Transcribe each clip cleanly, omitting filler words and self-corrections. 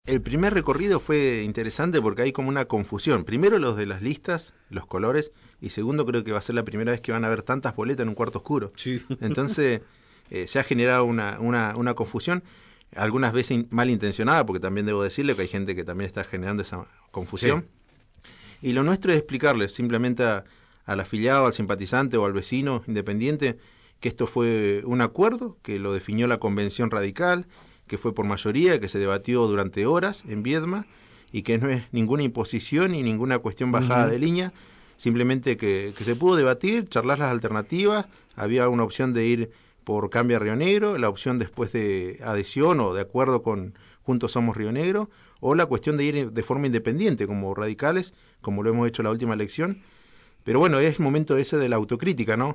El primer recorrido fue interesante porque hay como una confusión. Primero los de las listas, los colores, y segundo creo que va a ser la primera vez que van a haber tantas boletas en un cuarto oscuro. Sí. Entonces se ha generado una confusión, algunas veces malintencionada, porque también debo decirle que hay gente que también está generando esa Sí. confusión. Y lo nuestro es explicarles simplemente al afiliado, al simpatizante o al vecino independiente que esto fue un acuerdo, que lo definió la Convención Radical, que fue por mayoría, que se debatió durante horas en Viedma y que no es ninguna imposición ni ninguna cuestión bajada Ujú. de línea, simplemente que se pudo debatir, charlar las alternativas, había una opción de ir por Cambia Río Negro, la opción después de adhesión o de acuerdo con Juntos Somos Río Negro, o la cuestión de ir de forma independiente como radicales, como lo hemos hecho en la última elección. Pero bueno, es el momento ese de la autocrítica, ¿no?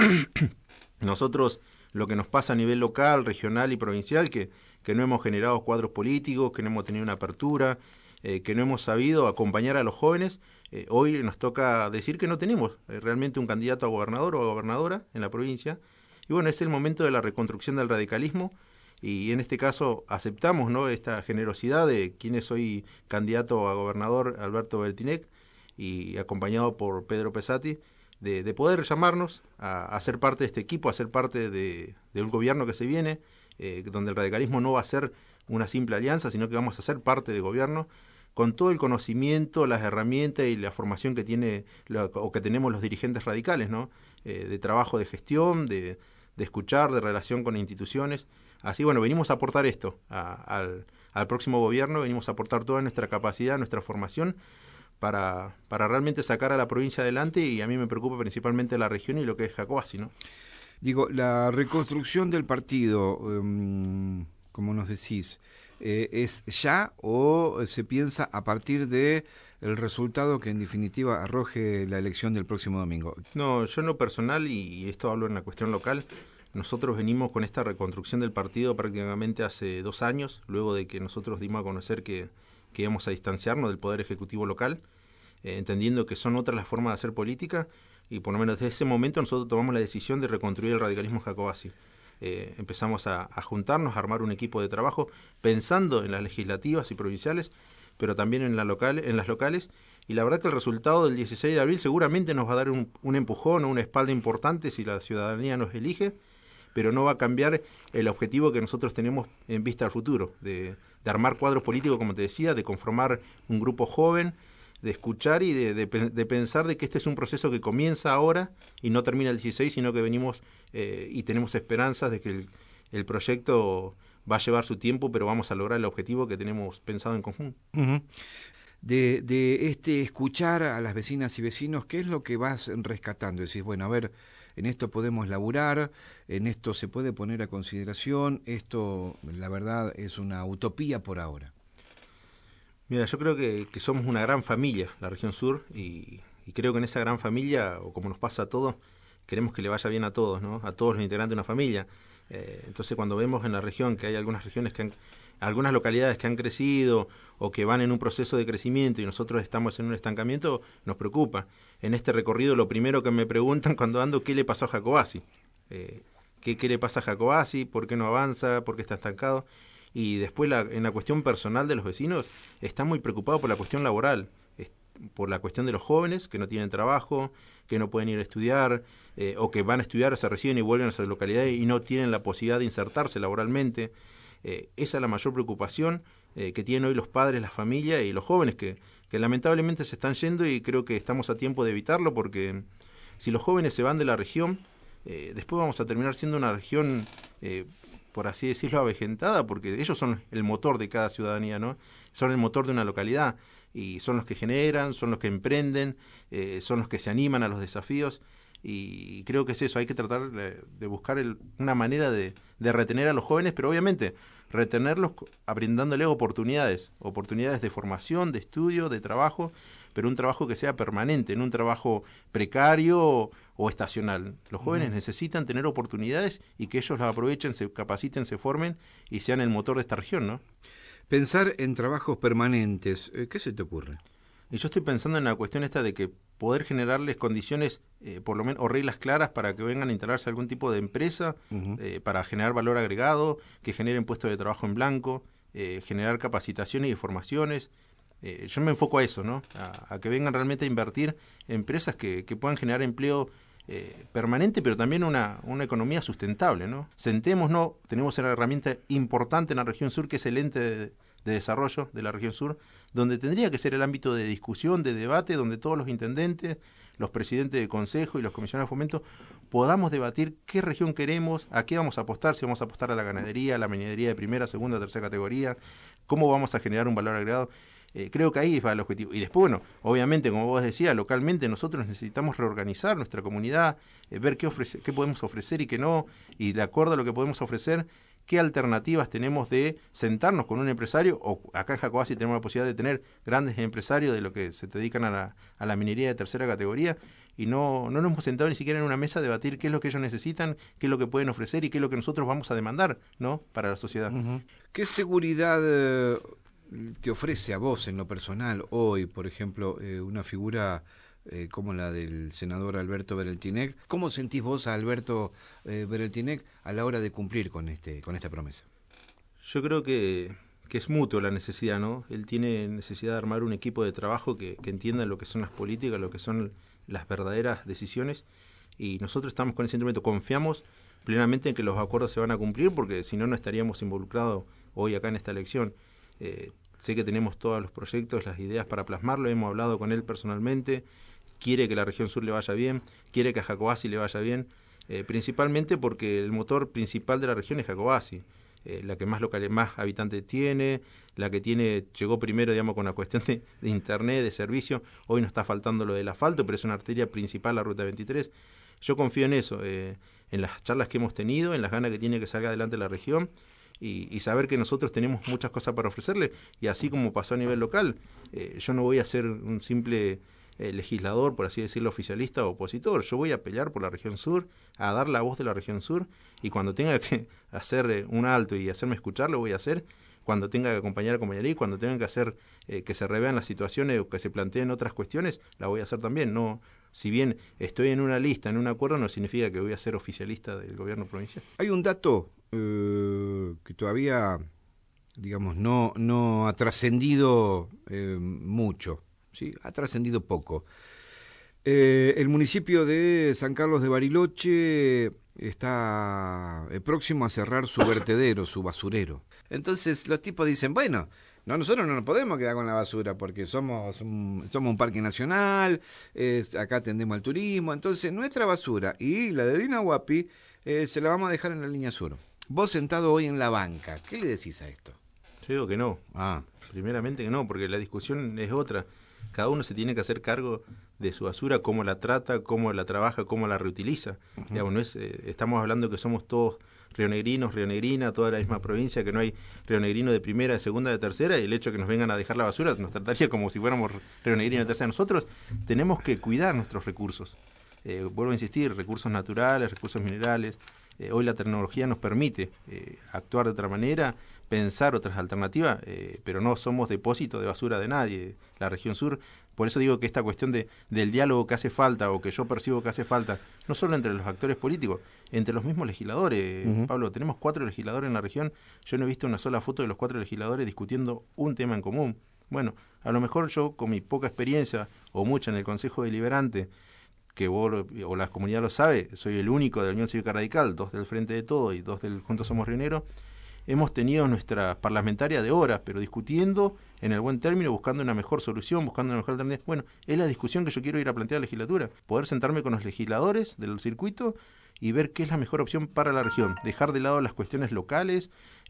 Nosotros, lo que nos pasa a nivel local, regional y provincial, que no hemos generado cuadros políticos, que no hemos tenido una apertura, que no hemos sabido acompañar a los jóvenes, hoy nos toca decir que no tenemos realmente un candidato a gobernador o a gobernadora en la provincia. Y bueno, es el momento de la reconstrucción del radicalismo y en este caso aceptamos, ¿no?, esta generosidad de quien es hoy candidato a gobernador, Alberto Beltinec, y acompañado por Pedro Pesati, de poder llamarnos a ser parte de este equipo, a ser parte de un gobierno que se viene, donde el radicalismo no va a ser una simple alianza, sino que vamos a ser parte de gobierno, con todo el conocimiento, las herramientas y la formación que tiene o que tenemos los dirigentes radicales, ¿no? De trabajo de gestión, de escuchar, de relación con instituciones. Así, bueno, venimos a aportar esto al próximo gobierno, venimos a aportar toda nuestra capacidad, nuestra formación, para realmente sacar a la provincia adelante, y a mí me preocupa principalmente la región y lo que es Jacobasi, ¿no? Digo, la reconstrucción del partido, como nos decís, ¿es ya o se piensa a partir de el resultado que en definitiva arroje la elección del próximo domingo? No, yo en lo personal, y esto hablo en la cuestión local, nosotros venimos con esta reconstrucción del partido prácticamente hace 2 años, luego de que nosotros dimos a conocer que íbamos a distanciarnos del Poder Ejecutivo local, entendiendo que son otras las formas de hacer política, y por lo menos desde ese momento nosotros tomamos la decisión de reconstruir el radicalismo jacobasi. Empezamos a juntarnos, a armar un equipo de trabajo, pensando en las legislativas y provinciales, pero también en las locales, y la verdad que el resultado del 16 de abril seguramente nos va a dar un empujón o una espalda importante si la ciudadanía nos elige, pero no va a cambiar el objetivo que nosotros tenemos en vista al futuro, de armar cuadros políticos, como te decía, de conformar un grupo joven, de escuchar y de pensar de que este es un proceso que comienza ahora y no termina el 16, sino que venimos y tenemos esperanzas de que el proyecto va a llevar su tiempo, pero vamos a lograr el objetivo que tenemos pensado en conjunto. Ujú. De este escuchar a las vecinas y vecinos, ¿qué es lo que vas rescatando? Decís, bueno, a ver, en esto podemos laburar, en esto se puede poner a consideración, esto la verdad es una utopía por ahora. Mira, yo creo que somos una gran familia, la región sur, y creo que en esa gran familia, o como nos pasa a todos, queremos que le vaya bien a todos, ¿no? A todos los integrantes de una familia. Entonces, cuando vemos en la región que hay algunas regiones algunas localidades que han crecido o que van en un proceso de crecimiento y nosotros estamos en un estancamiento, nos preocupa. En este recorrido, lo primero que me preguntan cuando ando, ¿qué le pasó a Jacobasi? ¿Qué le pasa a Jacobasi? ¿Por qué no avanza? ¿Por qué está estancado? Y después, en la cuestión personal de los vecinos, están muy preocupados por la cuestión laboral, por la cuestión de los jóvenes que no tienen trabajo, que no pueden ir a estudiar, o que van a estudiar, se reciben y vuelven a sus localidades y no tienen la posibilidad de insertarse laboralmente. Esa es la mayor preocupación que tienen hoy los padres, las familias y los jóvenes que lamentablemente se están yendo, y creo que estamos a tiempo de evitarlo, porque si los jóvenes se van de la región, después vamos a terminar siendo una región, por así decirlo, avejentada, porque ellos son el motor de cada ciudadanía, ¿no? Son el motor de una localidad, y son los que generan, son los que emprenden, son los que se animan a los desafíos, y creo que es eso, hay que tratar de buscar una manera de retener a los jóvenes, pero obviamente retenerlos brindándoles oportunidades de formación, de estudio, de trabajo, pero un trabajo que sea permanente, no un trabajo precario o estacional. Los jóvenes necesitan tener oportunidades y que ellos las aprovechen, se capaciten, se formen y sean el motor de esta región, ¿no? Pensar en trabajos permanentes, ¿qué se te ocurre? Y yo estoy pensando en la cuestión esta de que poder generarles condiciones, por lo menos, o reglas claras para que vengan a instalarse algún tipo de empresa, Ujú. para generar valor agregado, que generen puestos de trabajo en blanco, generar capacitaciones y formaciones. Yo me enfoco a eso, ¿no? A que vengan realmente a invertir empresas que puedan generar empleo permanente, pero también una economía sustentable, ¿no? Sentémonos, tenemos una herramienta importante en la región sur, que es el ente de desarrollo de la región sur, donde tendría que ser el ámbito de discusión, de debate, donde todos los intendentes, los presidentes de consejo y los comisionados de fomento podamos debatir qué región queremos, a qué vamos a apostar, si vamos a apostar a la ganadería, a la minería de primera, segunda, tercera categoría, cómo vamos a generar un valor agregado. Creo que ahí va el objetivo. Y después, bueno, obviamente, como vos decías, localmente nosotros necesitamos reorganizar nuestra comunidad, ver qué podemos ofrecer y qué no, y de acuerdo a lo que podemos ofrecer, qué alternativas tenemos de sentarnos con un empresario, o acá en Jacobasi tenemos la posibilidad de tener grandes empresarios de lo que se dedican a la minería de tercera categoría, y no nos hemos sentado ni siquiera en una mesa a debatir qué es lo que ellos necesitan, qué es lo que pueden ofrecer y qué es lo que nosotros vamos a demandar, ¿no?, para la sociedad. Uh-huh. ¿Qué seguridad te ofrece a vos en lo personal hoy, por ejemplo, una figura como la del senador Alberto Bereltinec? ¿Cómo sentís vos a Alberto Bereltinec a la hora de cumplir con esta promesa? Yo creo que es mutuo la necesidad, ¿no? Él tiene necesidad de armar un equipo de trabajo que entienda lo que son las políticas, lo que son las verdaderas decisiones, y nosotros estamos con ese instrumento. Confiamos plenamente en que los acuerdos se van a cumplir, porque si no, no estaríamos involucrados hoy acá en esta elección. Sé que tenemos todos los proyectos, las ideas para plasmarlo, hemos hablado con él personalmente, quiere que la región sur le vaya bien, quiere que a Jacobasi le vaya bien, principalmente porque el motor principal de la región es Jacobasi, la que más habitantes tiene, la que llegó primero, digamos, con la cuestión de internet, de servicio. Hoy nos está faltando lo del asfalto, pero es una arteria principal la Ruta 23. Yo confío en eso, en las charlas que hemos tenido, en las ganas que tiene que salga adelante la región, y saber que nosotros tenemos muchas cosas para ofrecerle, y así como pasó a nivel local, yo no voy a ser un simple legislador, por así decirlo, oficialista o opositor. Yo voy a pelear por la región sur, a dar la voz de la región sur, y cuando tenga que hacer un alto y hacerme escuchar, lo voy a hacer. Cuando tenga que acompañaré, y cuando tenga que hacer que se revean las situaciones o que se planteen otras cuestiones, la voy a hacer también. No, si bien estoy en una lista, en un acuerdo, no significa que voy a ser oficialista del gobierno provincial. Hay un dato que todavía, digamos, no ha trascendido mucho, ¿sí? Ha trascendido poco. El municipio de San Carlos de Bariloche está próximo a cerrar su vertedero, su basurero. Entonces los tipos dicen, bueno, nosotros no nos podemos quedar con la basura porque somos un parque nacional, acá atendemos al turismo, entonces nuestra basura y la de Dinahuapi se la vamos a dejar en la línea sur. Vos sentado hoy en la banca, ¿qué le decís a esto? Yo digo que no. Primeramente que no, porque la discusión es otra. Cada uno se tiene que hacer cargo de su basura, cómo la trata, cómo la trabaja, cómo la reutiliza. Uh-huh. Digamos, no es, estamos hablando que somos todos rionegrinos, rionegrina, toda la misma provincia, que no hay rionegrino de primera, de segunda, de tercera, y el hecho de que nos vengan a dejar la basura nos trataría como si fuéramos rionegrinos de tercera. Nosotros tenemos que cuidar nuestros recursos. Vuelvo a insistir, recursos naturales, recursos minerales. Hoy la tecnología nos permite actuar de otra manera, pensar otras alternativas, pero no somos depósito de basura de nadie, la región sur. Por eso digo que esta cuestión del diálogo que hace falta, o que yo percibo que hace falta, no solo entre los actores políticos, entre los mismos legisladores. Uh-huh. Pablo, tenemos 4 legisladores en la región, yo no he visto una sola foto de los 4 legisladores discutiendo un tema en común. Bueno, a lo mejor yo, con mi poca experiencia, o mucha en el Consejo Deliberante, que vos o la comunidad lo sabe, soy el único de la Unión Cívica Radical, 2 del Frente de Todo y 2 del Juntos Somos Rioneros. Hemos tenido nuestra parlamentaria de horas, pero discutiendo en el buen término, buscando una mejor solución, buscando una mejor alternativa. Bueno, es la discusión que yo quiero ir a plantear a la legislatura, poder sentarme con los legisladores del circuito y ver qué es la mejor opción para la región, dejar de lado las cuestiones locales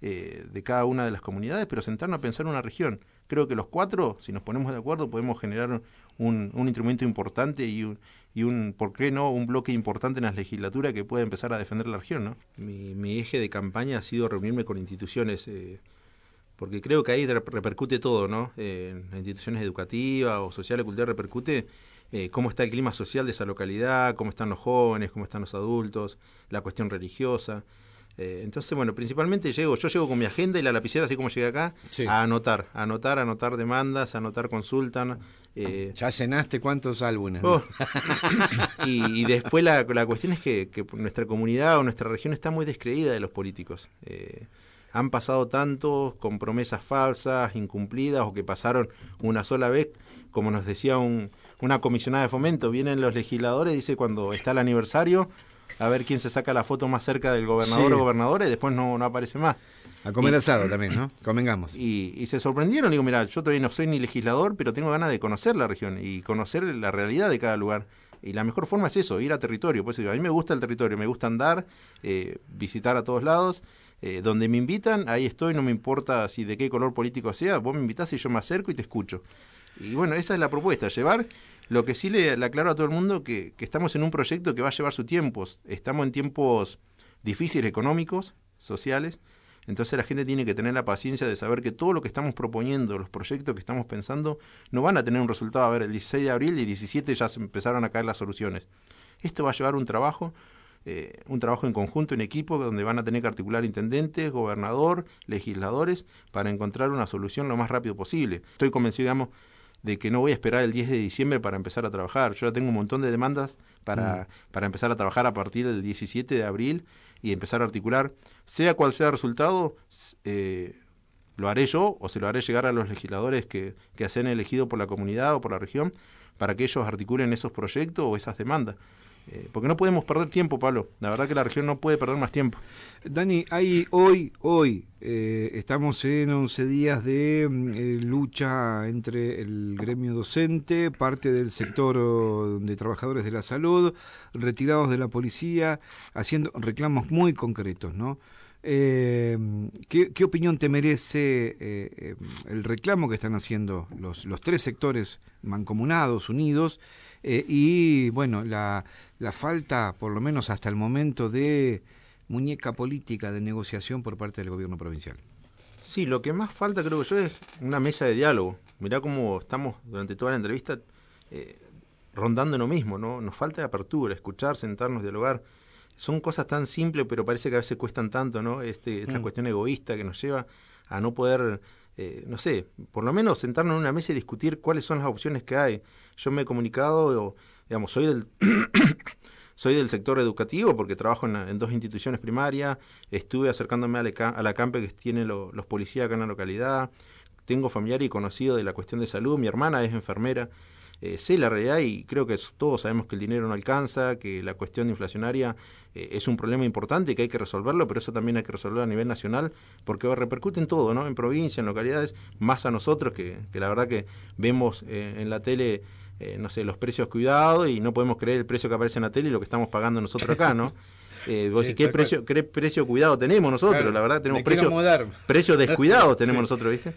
de cada una de las comunidades, pero sentarnos a pensar una región. Creo que los 4, si nos ponemos de acuerdo, podemos generar un instrumento importante y un, ¿por qué no?, un bloque importante en la legislatura que pueda empezar a defender la región, ¿no? Mi eje de campaña ha sido reunirme con instituciones, porque creo que ahí repercute todo, ¿no? En las instituciones educativas o sociales, culturales, repercute cómo está el clima social de esa localidad, cómo están los jóvenes, cómo están los adultos, la cuestión religiosa. Entonces, bueno, principalmente yo llego con mi agenda y la lapicera, así como llegué acá, sí, a anotar demandas, a anotar consultas. ¿Ya llenaste cuántos álbumes? Y después la cuestión es que nuestra comunidad o nuestra región está muy descreída de los políticos. han pasado tantos con promesas falsas, incumplidas o que pasaron una sola vez, como nos decía una comisionada de fomento, vienen los legisladores, dice cuando está el aniversario, a ver quién se saca la foto más cerca del gobernador o gobernadora y después no aparece más. A comer asado también, ¿no? Convengamos. Y se sorprendieron, digo, mira, yo todavía no soy ni legislador, pero tengo ganas de conocer la región y conocer la realidad de cada lugar. Y la mejor forma es eso, ir a territorio. Pues digo, a mí me gusta el territorio, me gusta andar, visitar a todos lados. Donde me invitan, ahí estoy, no me importa si de qué color político sea, vos me invitás y yo me acerco y te escucho. Y bueno, esa es la propuesta, llevar lo que sí le aclaro a todo el mundo, que estamos en un proyecto que va a llevar su tiempo. Estamos en tiempos difíciles económicos, sociales, entonces la gente tiene que tener la paciencia de saber que todo lo que estamos proponiendo, los proyectos que estamos pensando, no van a tener un resultado. A ver, el 16 de abril y el 17 ya se empezaron a caer las soluciones. Esto va a llevar un trabajo en conjunto, en equipo, donde van a tener que articular intendentes, gobernador, legisladores, para encontrar una solución lo más rápido posible. Estoy convencido, digamos, de que no voy a esperar el 10 de diciembre para empezar a trabajar. Yo ya tengo un montón de demandas para empezar a trabajar a partir del 17 de abril y empezar a articular, sea cual sea el resultado, lo haré yo o se lo haré llegar a los legisladores que se han elegido por la comunidad o por la región para que ellos articulen esos proyectos o esas demandas. Porque no podemos perder tiempo, Pablo. La verdad que la región no puede perder más tiempo. Dani, hoy estamos en 11 días de lucha entre el gremio docente, parte del sector de trabajadores de la salud, retirados de la policía, haciendo reclamos muy concretos, ¿no? ¿Qué opinión te merece el reclamo que están haciendo los tres sectores mancomunados, unidos, y bueno, la falta, por lo menos hasta el momento, de muñeca política de negociación por parte del gobierno provincial? Sí, lo que más falta, creo que yo, es una mesa de diálogo. Mirá cómo estamos durante toda la entrevista rondando en lo mismo, ¿no? Nos falta apertura, escuchar, sentarnos, dialogar. Son cosas tan simples, pero parece que a veces cuestan tanto, ¿no? Esta cuestión egoísta que nos lleva a no poder, no sé, por lo menos sentarnos en una mesa y discutir cuáles son las opciones que hay. Yo me he comunicado, digamos, soy del sector educativo porque trabajo en dos instituciones primarias, estuve acercándome a la CAMPE que tienen los policías acá en la localidad, tengo familiar y conocido de la cuestión de salud, mi hermana es enfermera, sé la realidad y creo que todos sabemos que el dinero no alcanza, que la cuestión inflacionaria es un problema importante que hay que resolverlo, pero eso también hay que resolverlo a nivel nacional porque repercute en todo, ¿no? En provincia, en localidades, más a nosotros que la verdad que vemos en la tele, no sé, los precios cuidados y no podemos creer el precio que aparece en la tele y lo que estamos pagando nosotros acá, ¿no? Vos decís, ¿qué precio cuidado tenemos nosotros? Claro, la verdad tenemos precios descuidados tenemos nosotros, ¿viste?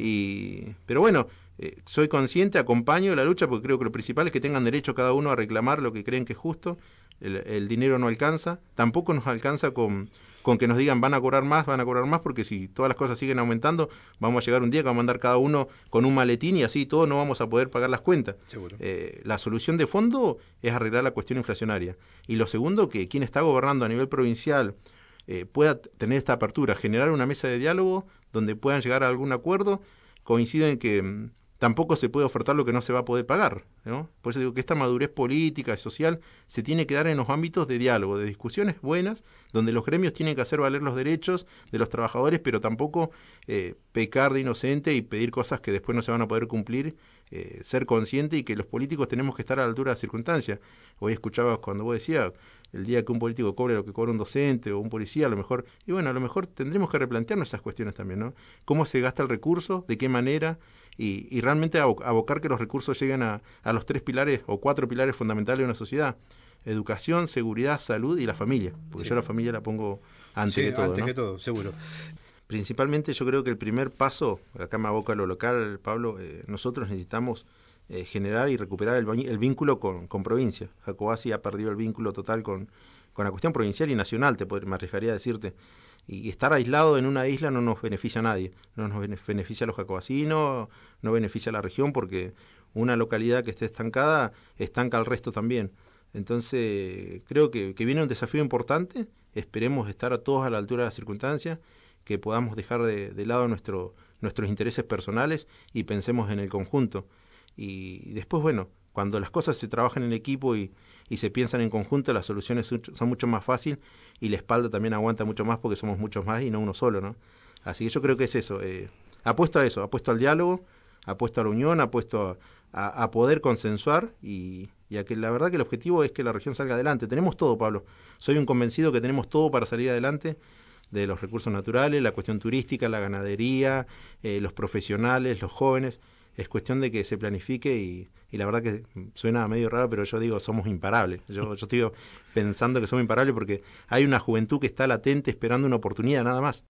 Sí. Pero bueno, soy consciente, acompaño la lucha porque creo que lo principal es que tengan derecho cada uno a reclamar lo que creen que es justo. El dinero no alcanza, tampoco nos alcanza con que nos digan van a cobrar más, porque si todas las cosas siguen aumentando, vamos a llegar un día que vamos a andar cada uno con un maletín y así todos no vamos a poder pagar las cuentas. Seguro. La solución de fondo es arreglar la cuestión inflacionaria. Y lo segundo, que quien está gobernando a nivel provincial pueda tener esta apertura, generar una mesa de diálogo donde puedan llegar a algún acuerdo. Coincido en que tampoco se puede ofertar lo que no se va a poder pagar, ¿no? Por eso digo que esta madurez política y social se tiene que dar en los ámbitos de diálogo, de discusiones buenas, donde los gremios tienen que hacer valer los derechos de los trabajadores, pero tampoco pecar de inocente y pedir cosas que después no se van a poder cumplir, ser consciente y que los políticos tenemos que estar a la altura de las circunstancias. Hoy escuchaba cuando vos decías, el día que un político cobre lo que cobra un docente o un policía, a lo mejor, y bueno, a lo mejor tendremos que replantearnos esas cuestiones también, ¿no? ¿Cómo se gasta el recurso? ¿De qué manera? Y realmente abocar que los recursos lleguen a los 3 pilares o 4 pilares fundamentales de una sociedad: educación, seguridad, salud y la familia, porque yo la familia la pongo antes que todo, antes, ¿no? que todo, seguro. Principalmente yo creo que el primer paso, acá me aboco a lo local, Pablo, nosotros necesitamos generar y recuperar el vínculo con provincia. Jacobasi ha perdido el vínculo total con la cuestión provincial y nacional, me arriesgaría a decirte. Y estar aislado en una isla no nos beneficia a nadie, no nos beneficia a los jacobasinos, no beneficia a la región, porque una localidad que esté estancada estanca al resto también. Entonces creo que viene un desafío importante, esperemos estar a todos a la altura de las circunstancias, que podamos dejar de lado nuestros intereses personales y pensemos en el conjunto. Y después, bueno, cuando las cosas se trabajan en equipo y se piensan en conjunto, las soluciones son mucho más fáciles y la espalda también aguanta mucho más porque somos muchos más y no uno solo, ¿no? Así que yo creo que es eso. Apuesto a eso, apuesto al diálogo, apuesto a la unión, apuesto a poder consensuar y a que la verdad que el objetivo es que la región salga adelante. Tenemos todo, Pablo. Soy un convencido que tenemos todo para salir adelante, de los recursos naturales, la cuestión turística, la ganadería, los profesionales, los jóvenes. Es cuestión de que se planifique y la verdad que suena medio raro, pero yo digo, somos imparables. Yo estoy pensando que somos imparables porque hay una juventud que está latente esperando una oportunidad, nada más.